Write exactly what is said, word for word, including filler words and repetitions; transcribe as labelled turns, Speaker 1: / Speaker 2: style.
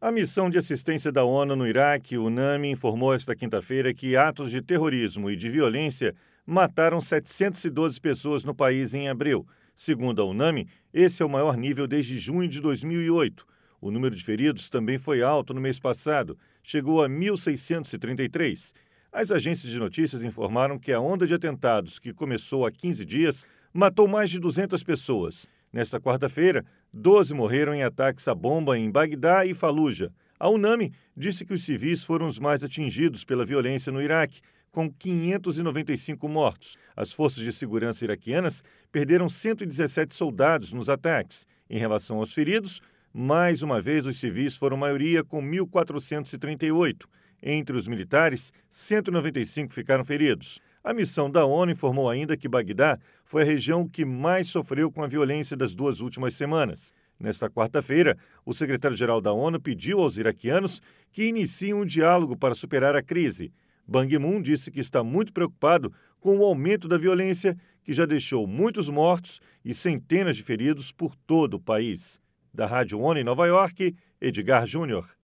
Speaker 1: A missão de assistência da ONU no Iraque, UNAMI, informou esta quinta-feira que atos de terrorismo e de violência mataram setecentas e doze pessoas no país em abril. Segundo a UNAMI, esse é o maior nível desde junho de dois mil e oito. O número de feridos também foi alto no mês passado, chegou a mil seiscentos e trinta e três. As agências de notícias informaram que a onda de atentados, que começou há quinze dias, matou mais de duzentas pessoas. Nesta quarta-feira, doze morreram em ataques à bomba em Bagdá e Faluja. A UNAMI disse que os civis foram os mais atingidos pela violência no Iraque, com quinhentos e noventa e cinco mortos. As forças de segurança iraquianas perderam cento e dezessete soldados nos ataques. Em relação aos feridos, mais uma vez os civis foram maioria, com mil quatrocentos e trinta e oito. Entre os militares, cento e noventa e cinco ficaram feridos. A missão da ONU informou ainda que Bagdá foi a região que mais sofreu com a violência das duas últimas semanas. Nesta quarta-feira, o secretário-geral da ONU pediu aos iraquianos que iniciem um diálogo para superar a crise. Ban Ki-moon disse que está muito preocupado com o aumento da violência, que já deixou muitos mortos e centenas de feridos por todo o país. Da Rádio ONU em Nova York, Edgar Júnior.